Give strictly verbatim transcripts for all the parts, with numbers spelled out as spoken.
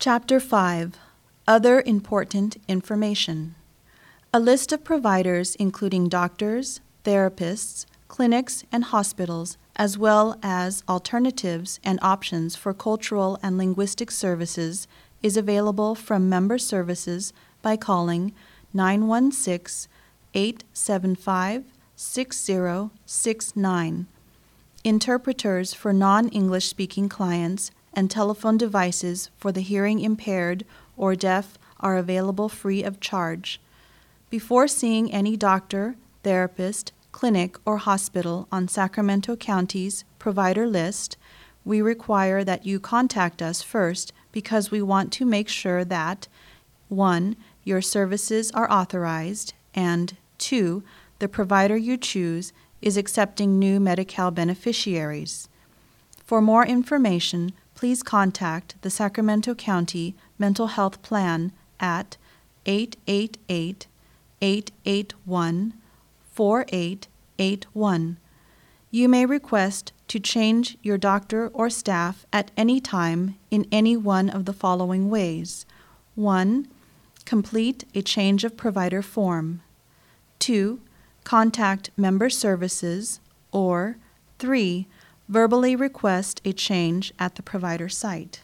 Chapter five. Other Important Information. A list of providers including doctors, therapists, clinics, and hospitals, as well as alternatives and options for cultural and linguistic services, is available from Member Services by calling nine one six, eight seven five, six zero six nine. Interpreters for non-English speaking clients and telephone devices for the hearing impaired or deaf are available free of charge. Before seeing any doctor, therapist, clinic, or hospital on Sacramento County's provider list, we require that you contact us first because we want to make sure that one. Your services are authorized, and two. The provider you choose is accepting new Medi-Cal beneficiaries. For more information, please contact the Sacramento County Mental Health Plan at eight eight eight, eight eight one, four eight eight one. You may request to change your doctor or staff at any time in any one of the following ways. one. Complete a change of provider form. two. Contact Member Services. Or three. Verbally request a change at the provider site.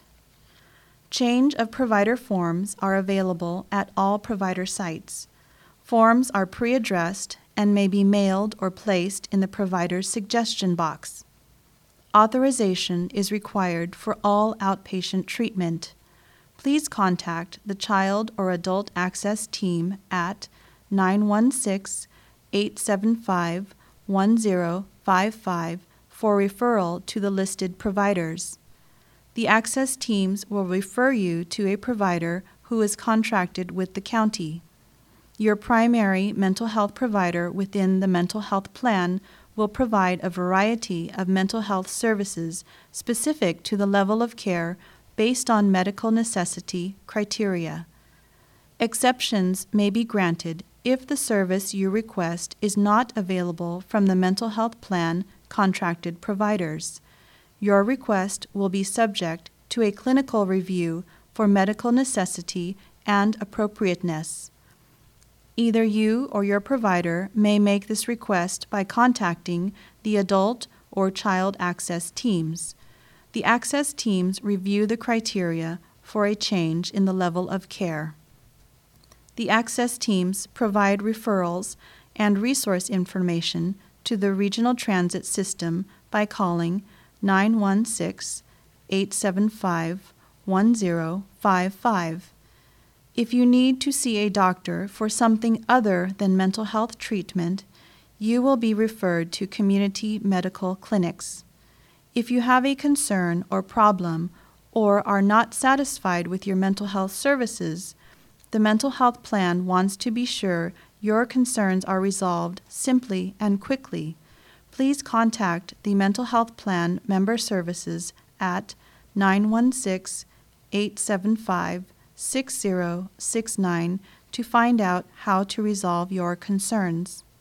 Change of provider forms are available at all provider sites. Forms are pre-addressed and may be mailed or placed in the provider's suggestion box. Authorization is required for all outpatient treatment. Please contact the Child or Adult Access Team at nine one six, eight seven five, one zero five five for referral to the listed providers. The access teams will refer you to a provider who is contracted with the county. Your primary mental health provider within the mental health plan will provide a variety of mental health services specific to the level of care based on medical necessity criteria. Exceptions may be granted if the service you request is not available from the mental health plan contracted providers. Your request will be subject to a clinical review for medical necessity and appropriateness. Either you or your provider may make this request by contacting the adult or child access teams. The access teams review the criteria for a change in the level of care. The access teams provide referrals and resource information to the Regional Transit System by calling nine one six, eight seven five, one zero five five. If you need to see a doctor for something other than mental health treatment, you will be referred to community medical clinics. If you have a concern or problem or are not satisfied with your mental health services, the mental health plan wants to be sure your concerns are resolved simply and quickly. Please contact the Mental Health Plan Member Services at nine one six, eight seven five, six zero six nine to find out how to resolve your concerns.